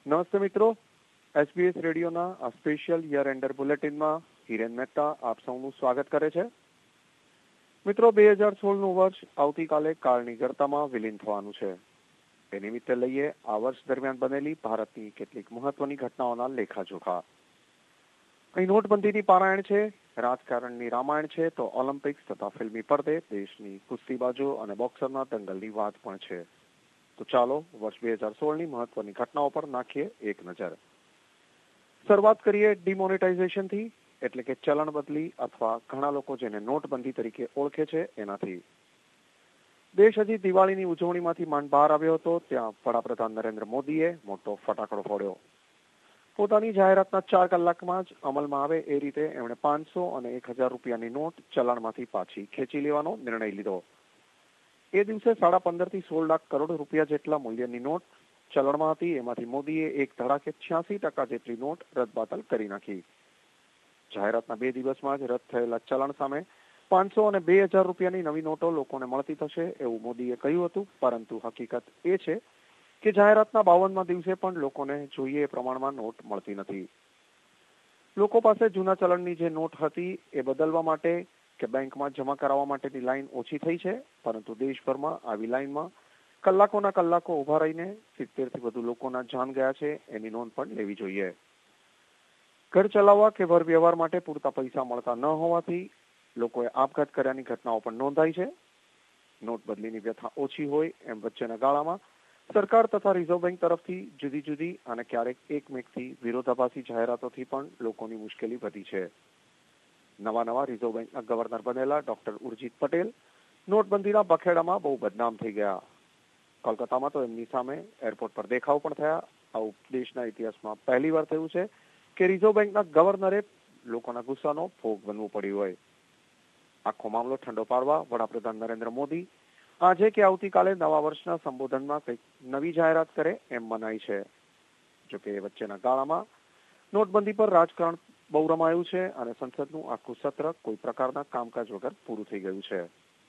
નમસ્તે મિત્રો, SBS રેડિયોના આ સ્પેશિયલ યર એન્ડર બુલેટિનમાં હિરેન મહેતા આપ સૌનું સ્વાગત કરે છે. મિત્રો, 2016નું વર્ષ આવતીકાલે કાળની ગર્તામાં વિલીન થવાનું છે. તે નિમિત્તે લઈએ આ વર્ષ દરમિયાન બનેલી ભારતની કેટલીક મહત્વની ઘટનાઓના લેખાજોખા. અહીં નોટબંધીની પારાયણ છે, રાજકારણની રામાયણ છે, તો ઓલિમ્પિક્સ તથા ફિલ્મી પડદે દેશની કુસ્તીબાજો અને બોક્સરના દંગલની વાત પણ છે. તો ચાલો વર્ષ 2016ની મહત્વની ઘટનાઓ પર નાખીએ એક નજર. શરૂઆત કરીએ ડિમોનેટાઇઝેશનથી, એટલે કે ચલણ બદલી અથવા ઘણા લોકો જેને નોટબંધી તરીકે ઓળખે છે એનાથી. દેશ હજી દિવાળીની ઉજવણીમાંથી માંડ બહાર આવ્યો હતો ત્યાં વડાપ્રધાન નરેન્દ્ર મોદીએ મોટો ફટાકડો ફોડ્યો. પોતાની જાહેરાતના 4 કલાકમાં જ અમલમાં આવે એ રીતે એમણે 500 અને 1000 રૂપિયાની નોટ ચલણમાંથી પાછી ખેંચી લેવાનો નિર્ણય લીધો. એ દિવસે 15.5 થી 16 લાખ કરોડ રૂપિયા જેટલા મૂલ્યની નોટ ચલણમાં હતી. એમાંથી મોદીએ એક ધડાકે 86% જેટલી નોટ રદબાતલ કરી નાખી. જાહેરાતના 2 દિવસમાં જ રદ થયેલા ચલણ સામે 500 અને 2000 રૂપિયાની નવી નોટો લોકોને મળતી થશે એવું મોદીએ કહ્યું હતું, પરંતુ હકીકત એ છે કે જાહેરાતના 52મા દિવસે પણ લોકોને જોઈએ એ પ્રમાણમાં નોટ મળતી નથી. લોકો પાસે જૂના ચલણની જે નોટ હતી એ બદલવા માટે કે બેંકમાં જમા કરાવવા માટેની લાઈન ઓછી થઈ છે, પરંતુ દેશભરમાં આવી લાઈનમાં કલાકોના કલાકો ઉભા રહીને 70 થી વધુ લોકોના જાન ગયા છે એની નોંધ પણ લેવી જોઈએ. ઘર ચલાવવા કે વર વ્યવહાર માટે પૂરતા પૈસા મળતા ન હોવાથી લોકોએ આપઘાત કર્યાની ઘટનાઓ પણ નોંધાઈ છે. નોટ બદલીની વ્યથા ઓછી હોય એમ વચ્ચેના ગાળામાં સરકાર તથા રિઝર્વ બેંક તરફથી જુદી જુદી અને ક્યારેક એકમેકથી વિરોધાભાસી જાહેરાતોથી પણ લોકોની મુશ્કેલી વધી છે. નવા રિઝર્વ બેંકના ગવર્નર બનેલા ડોક્ટર ઉર્જિત પટેલ નોટબંધીના બખેડામાં બહુ બદનામ થઈ ગયા. કોલકાતામાં તો એમની સામે એરપોર્ટ પર દેખાવ પણ થયા. આવું દેશના ઇતિહાસમાં પહેલીવાર થયું છે કે રિઝર્વ બેંકના ગવર્નરે લોકોના ગુસ્સાનો ભોગ બનવું પડ્યું હોય. આખો મામલો ઠંડો પાડવા વડાપ્રધાન નરેન્દ્ર મોદી આજે કે આવતીકાલે નવા વર્ષના સંબોધનમાં કંઈક નવી જાહેરાત કરે એમ મનાય છે. જોકે એ વચ્ચેના ગાળામાં નોટબંધી પર રાજકારણ બહુ રમાયું છે અને સંસદનું આખું સત્ર કોઈ પ્રકારના કામકાજ વગર પૂરું થઈ ગયું છે.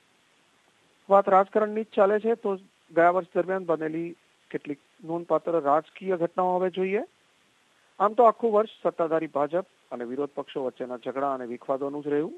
વાત રાજકારણની જ ચાલે છે તો ગયા વર્ષ દરમિયાન બનેલી કેટલીક નોંધપાત્ર રાજકીય ઘટનાઓ હવે જોઈએ. આમ તો આખું વર્ષ સત્તાધારી ભાજપ અને વિરોધ પક્ષો વચ્ચેના ઝઘડા અને વિખવાદોનું જ રહ્યું.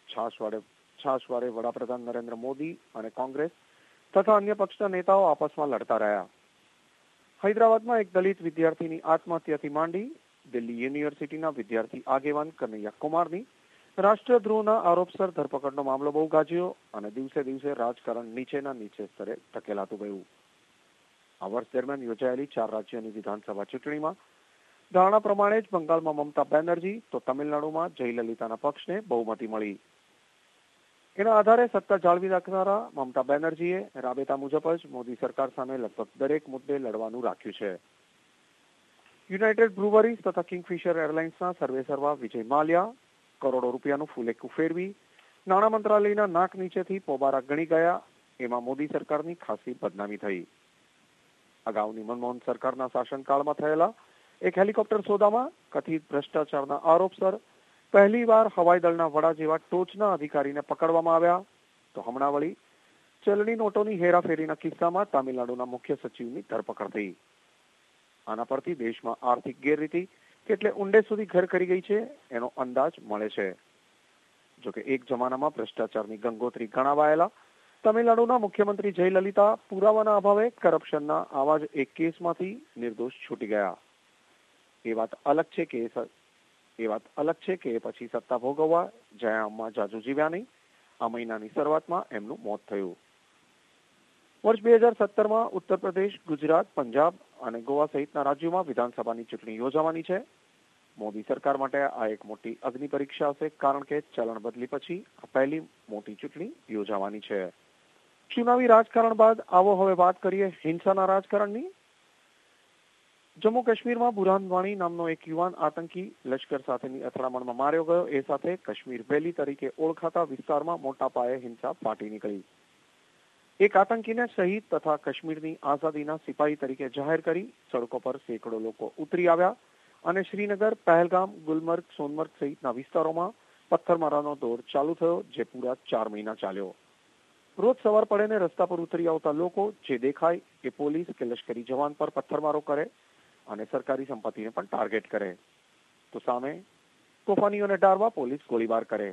છાશવારે વડાપ્રધાન નરેન્દ્ર મોદી અને કોંગ્રેસ તથા અન્ય પક્ષના નેતાઓ આપસમાં લડતા રહ્યા. હૈદરાબાદમાં એક દલિત વિદ્યાર્થીની આત્મહત્યાથી માંડી દિલ્હી યુનિવર્સિટીના વિદ્યાર્થી આગેવાન કનૈયા કુમારની રાષ્ટ્રદ્રોહના આરોપસર ધરપકડનો મામલો બહુ ગાજ્યો અને દિવસે દિવસે રાજકારણ નીચે સ્તરે ધકેલાતું ગયું. આ વર્ષ દરમિયાન યોજાયેલી 4 રાજ્યોની વિધાનસભા ચૂંટણીમાં ધારણા પ્રમાણે જ બંગાળમાં મમતા બેનર્જી તો તમિલનાડુમાં જયલલિતાના પક્ષને બહુમતી મળી. એના આધારે સત્તા જાળવી રાખનારા મમતા બેનર્જીએ રાબેતા મુજબ જ મોદી સરકાર સામે લગભગ દરેક મુદ્દે લડવાનું રાખ્યું છે. યુનાઇટેડ બ્રુવરીઝ તથા કિંગફિશર એરલાઇન્સના સર્વેસર્વા વિજય માલ્યા કરોડો રૂપિયાનું ફૂલેકું ફેરવી નાણાં મંત્રાલયના નાક નીચેથી પોબારા ગણી ગયા એમાં મોદી સરકારની ખાસી બદનામી થઈ. અગાઉની મનમોહન સરકારના શાસનકાળમાં થયેલા એક હેલિકોપ્ટર સોદામાં કથિત ભ્રષ્ટાચારના આરોપસર પહેલીવાર હવાઈ દળના વડા જેવા ટોચના અધિકારીને પકડવામાં આવ્યા. તો હમણાં વળી ચલણી નોટોની હેરાફેરીના કિસ્સામાં તામિલનાડુના મુખ્ય સચિવની ધરપકડ થઈ. આના પરથી દેશમાં આર્થિક ગેરરીતિ કેટલે ઊંડે સુધી ઘર કરી ગઈ છે એનો અંદાજ મળે છે. જોકે એક જમાનામાં ભ્રષ્ટાચારની ગંગોત્રી ગણાવાયેલા તમિલનાડુના મુખ્યમંત્રી જયલલિતા પુરાવાના અભાવે કરપ્શનના આવા જ એક કેસમાંથી નિર્દોષ છૂટી ગયા. એ વાત અલગ છે કે પછી સત્તા ભોગવવા જયામાં જાજુ જીવ્યા નહીં. આ મહિનાની શરૂઆતમાં એમનું મોત થયું. વર્ષ 2017માં ઉત્તર પ્રદેશ, ગુજરાત, પંજાબ અને ગોવા સહિતના રાજ્યોમાં વિધાનસભાની ચૂંટણી યોજાવાની છે. મોદી સરકાર માટે આ એક મોટી અગ્નિ પરીક્ષા હશે, કારણ કે ચલણ બદલી પછી આ પહેલી મોટી ચૂંટણી યોજાવાની છે. ચુનાવી રાજકારણ બાદ આવો હવે વાત કરીએ હિંસાના રાજકારણની. જમ્મુ કાશ્મીરમાં બુરહાન વાણી નામનો એક યુવાન આતંકી લશ્કર સાથેની અથડામણમાં માર્યો ગયો. એ સાથે કાશ્મીર વેલી તરીકે ઓળખાતા વિસ્તારમાં મોટા પાયે હિંસા ફાટી નીકળી. એક આતંકીને શહીદ તથા કાશ્મીરની આઝાદીના સિપાહી તરીકે જાહેર કરી સડકો પર સેંકડો લોકો ઉતરી આવ્યા અને શ્રીનગર, પહેલગામ, ગુલમર્ગ, સોનમર્ગ સહિતના વિસ્તારોમાં પથ્થરમારાનો દોર ચાલુ થયો, જે પૂરા 4 મહિના ચાલ્યો. રોજ સવાર પડે રસ્તા પર ઉતરી આવતા લોકો જે દેખાય એ પોલીસ કે લશ્કરી જવાન પર પથ્થરમારો કરે અને સરકારી સંપત્તિને પણ ટાર્ગેટ કરે, તો સામે તોફાનીઓને ડારવા પોલીસ ગોળીબાર કરે.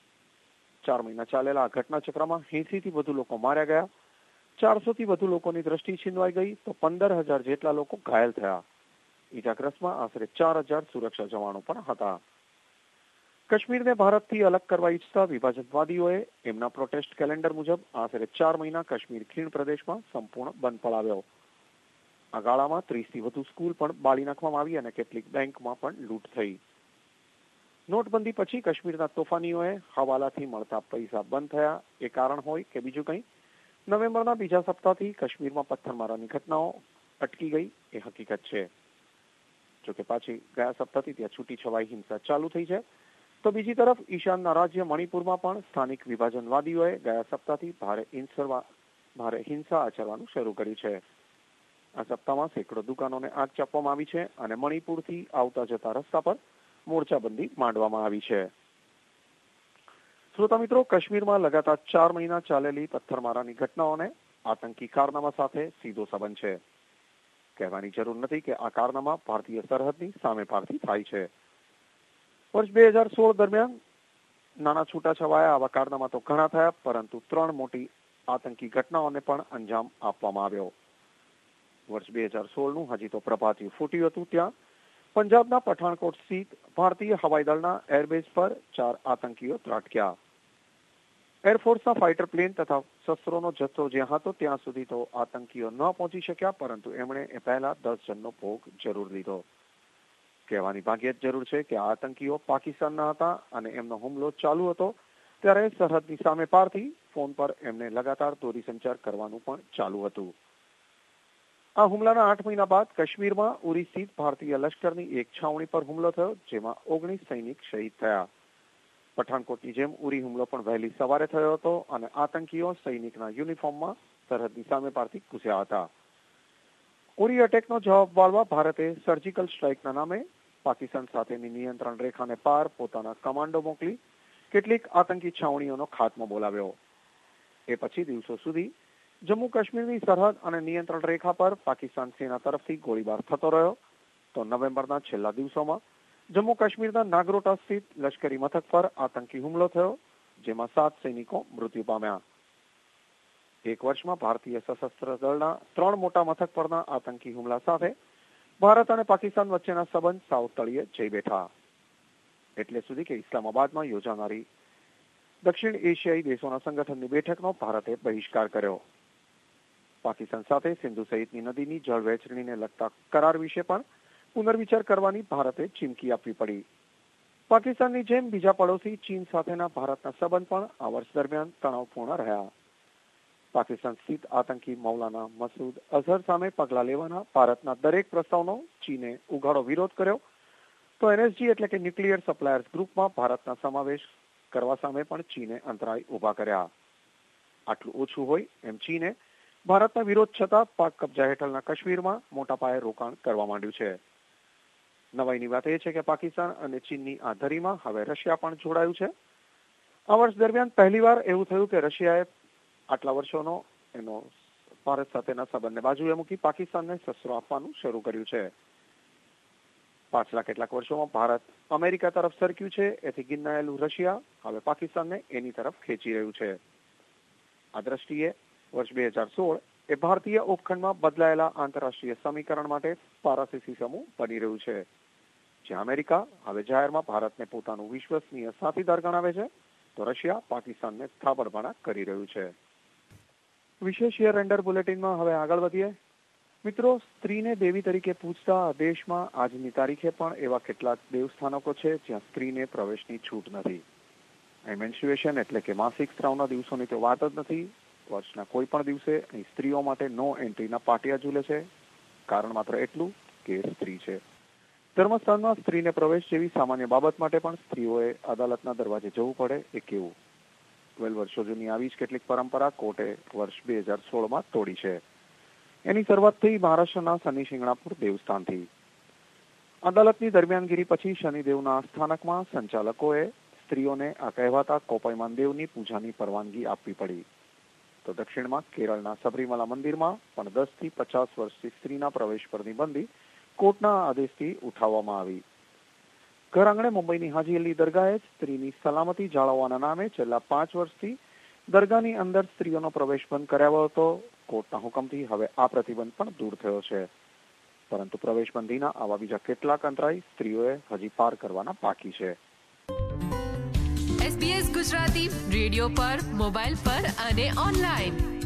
4 મહિના ચાલેલા આ ઘટના ચક્રમાં 80 થી વધુ લોકો માર્યા ગયા, 400 થી વધુ લોકોની દ્રષ્ટિ છીનવાઈ ગઈ, તો 15,000 જેટલા લોકો ઘાયલ થયા. ઈજાગ્રસ્તમાં આશરે 4,000 સુરક્ષા જવાનો પણ હતા. કાશ્મીરને ભારતથી અલગ કરવા ઈચ્છતા વિભાજનવાદીઓએ એમના પ્રોટેસ્ટ કેલેન્ડર મુજબ આશરે 4 મહિના કાશ્મીર ખીણ પ્રદેશમાં સંપૂર્ણ બંધ પડાવ્યો. આ ગાળામાં 30 થી વધુ સ્કૂલ પણ બાળી નાખવામાં આવી અને કેટલીક બેંકમાં પણ લૂંટ થઈ. નોટબંધી પછી કાશ્મીરના તોફાનીઓએ હવાલાથી મળતા પૈસા બંધ થયા, એ કારણ હોય કે બીજું કંઈ, નવેમ્બરના બીજા સપ્તાહથી કાશ્મીરમાં પથ્થરમારાની ઘટનાઓ અટકી ગઈ એ હકીકત છે. જોકે પાછી ગયા સપ્તાહથી ત્યાં છૂટી છવાઈ હિંસા ચાલુ થઈ છે, તો બીજી તરફ ઈશાનના રાજ્ય મણિપુરમાં પણ સ્થાનિક વિભાજનવાદીઓએ ગયા સપ્તાહથી ભારે હિંસા આચરવાનું શરૂ કર્યું છે. આ સપ્તાહમાં સેંકડો દુકાનોને આગ ચાપવામાં આવી છે અને મણિપુરથી આવતા જતા રસ્તા પર મોરચાબંધી માંડવામાં આવી છે. શ્રોતા મિત્રો, કાશ્મીરમાં લગાતાર 4 મહિના ચાલેલી પથ્થરમારાની ઘટનાઓને આતંકી કારનામા સાથે સીધો સંબંધ છે. કહેવાની જરૂર નથી કે આ કારનામા ભારતીય સરહદની સામે પારથી થાય છે. વર્ષ 2016 દરમિયાન નાના છૂટાછવાયા આવા કારનામા તો ઘણા થયા, પરંતુ 3 મોટી આતંકી ઘટનાઓને પણ અંજામ આપવામાં આવ્યો. વર્ષ 2016નું હજી તો પ્રભાતિયું ફૂટ્યું હતું, ત્યાં પંજાબના પઠાણકોટ સ્થિત ભારતીય હવાઈ દળના એરબેઝ પર 4 આતંકીઓ ત્રાટક્યા. એરફોર્સના ફાઇટર પ્લેન તથા શસ્ત્રોનો જથ્થો જ્યાં હતો ત્યાં સુધી તો આતંકીઓ ન પહોંચી શક્યા, પરંતુ એમણે એ પહેલા 10 જણનો ભોગ જરૂર લીધો. કહેવાની ભાગ્યે જ જરૂર છે કે આ આતંકીઓ પાકિસ્તાનના હતા અને એમનો હુમલો ચાલુ હતો ત્યારે સરહદની સામે પારથી ફોન પર એમને લગાતાર દોરી સંચાર કરવાનું પણ ચાલુ હતું. આ હુમલાના 8 મહિના બાદ કાશ્મીરમાં ઉરી સ્થિત ભારતીય લશ્કરની એક છાવણી પર હુમલો થયો, જેમાં 19 સૈનિક શહીદ થયા. પઠાણકોટની જેમ ઉરી હુમલો પણ વહેલી સવારે થયો હતો અને આતંકીઓ સૈનિકના યુનિફોર્મમાં સરહદની સામે પારથી ઘૂસ્યા હતા. ઉરી અટેકનો જવાબ વાળવા ભારતે સર્જિકલ સ્ટ્રાઇકના નામે પાકિસ્તાન સાથેની નિયંત્રણ રેખાને પાર પોતાના કમાન્ડો મોકલી કેટલીક આતંકી છાવણીઓનો ખાત્મો બોલાવ્યો. એ પછી દિવસો સુધી જમ્મુ કાશ્મીરની સરહદ અને નિયંત્રણ રેખા પર પાકિસ્તાન સેના તરફથી ગોળીબાર થતો રહ્યો, તો નવેમ્બરના છેલ્લા દિવસોમાં જમ્મુ કાશ્મીરના નાગરોટા સ્થિત લશ્કરી મથક પર આતંકી હુમલો થયો, જેમાં 7 સૈનિકો મૃત્યુ પામ્યા. એક વર્ષમાં ભારતીય સશસ્ત્ર દળના 3 મોટા મથક પરના આતંકી હુમલા સાથે ભારત અને પાકિસ્તાન વચ્ચેના સંબંધ સાવ તળિયે જઈ બેઠા. એટલે સુધી કે ઇસ્લામાબાદમાં યોજાનારી દક્ષિણ એશિયાઈ દેશોના સંગઠનની બેઠકનો ભારતે બહિષ્કાર કર્યો. પાકિસ્તાન સાથે સિંધુ સહિતની નદીની જળ વહેંચણીને લગતા કરાર વિશે પણ પુનર્વિચાર કરવાની ભારતે ચીમકી આપવી પડી. પાકિસ્તાનની જેમ બીજા પડોશી ચીન સાથેના ભારતના સંબંધ પણ આ વર્ષ દરમિયાન તણાવપૂર્ણ રહ્યા. પાકિસ્તાન સ્થિત આતંકી મૌલાના મસૂદ અઝહર સામે પગલાં લેવાના ભારતના દરેક પ્રસ્તાવનો ચીને ઉઘાડો વિરોધ કર્યો, તો એનએસજી એટલે કે ન્યુક્લિયર સપ્લાયર્સ ગ્રુપમાં ભારતના સમાવેશ કરવા સામે પણ ચીને અંતરાય ઉભા કર્યા. આટલું ઓછું હોય એમ ચીને ભારતના વિરોધ છતાં પાક કબજા હેઠળના કાશ્મીરમાં મોટા પાયે રોકાણ કરવા માંડ્યું છે. નવાઈની વાત એ છે કે પાકિસ્તાન અને ચીનની આ ધરીમાં હવે રશિયા પણ જોડાયું છે. આ વર્ષ દરમિયાન પહેલીવાર એવું થયું કે રશિયાએ આટલા વર્ષોનો એનો ભારત સાથેના સંબંધને બાજુએ મૂકી પાકિસ્તાનને શસ્ત્રો આપવાનું શરૂ કર્યું છે. પાછલા કેટલાક વર્ષોમાં ભારત અમેરિકા તરફ સરક્યું છે, એથી ગિન્નાયેલું રશિયા હવે પાકિસ્તાનને એની તરફ ખેંચી રહ્યું છે. આ દ્રષ્ટિએ વર્ષ 2016 એ ભારતીય ઉપખંડમાં બદલાયેલા આંતરરાષ્ટ્રીય સમીકરણ માટે પારાસીસી સમૂહ બની રહ્યું છે, જ્યાં અમેરિકા હવે જાહેરમાં ભારતને પોતાનું વિશ્વસનીય સાથીદાર ગણાવે છે, તો રશિયા પાકિસ્તાનને થાબડમારા કરી રહ્યું છે. વિશેષ યર એન્ડર બુલેટિનમાં હવે આગળ વધીએ. મિત્રો, સ્ત્રીને દેવી તરીકે પૂજતા આ દેશમાં આજની તારીખે પણ એવા કેટલાક દેવસ્થાનકો છે જ્યાં સ્ત્રીને પ્રવેશની છૂટ નથી. મેન્સ્ટ્રુએશન એટલે કે માસિક સ્ત્રાવના દિવસોની તો વાત જ નથી. વર્ષના કોઈ પણ દિવસે અહીં સ્ત્રીઓ માટે નો એન્ટ્રીના પાટિયા ઝૂલે છે. કારણ માત્ર એટલું કે સ્ત્રી છે. ધર્મસ્થાનમાં સ્ત્રીને પ્રવેશ જેવી સામાન્ય બાબત માટે પણ સ્ત્રીઓએ અદાલતના દરવાજે જવું પડે એ કેવું? 12 વર્ષો જૂની આવી જ કેટલીક પરંપરા કોર્ટે વર્ષ 2016માં તોડી છે. એની શરૂઆત થઈ મહારાષ્ટ્રના શનિ શિંગણાપુર દેવસ્થાનથી. અદાલતની દરમિયાનગીરી પછી શનિદેવના સ્થાનકમાં સંચાલકોએ સ્ત્રીઓને આ કહેવાતા કોપાયમાન દેવની પૂજાની પરવાનગી આપવી પડી. તો દક્ષિણમાં કેરળના સબરીમલા મંદિરમાં પણ 10 થી 50 વર્ષથી સ્ત્રીના પ્રવેશ પરની બંધી કોર્ટના આદેશથી ઉઠાવવામાં આવી. ઘર આંગણે મુંબઈની હાજી અલી દરગાહે સ્ત્રીની સલામતી જાળવવાના નામે છેલ્લા 5 વર્ષથી દરગાહની અંદર સ્ત્રીઓનો પ્રવેશ બંધ કરાયો હતો. કોર્ટના હુકમથી હવે આ પ્રતિબંધ પણ દૂર થયો છે, પરંતુ પ્રવેશબંધીના આવા બીજા કેટલાક અંતરાય સ્ત્રીઓએ હજી પાર કરવાના બાકી છે. SBS ગુજરાતી રેડિયો પર, મોબાઈલ પર અને ઓનલાઈન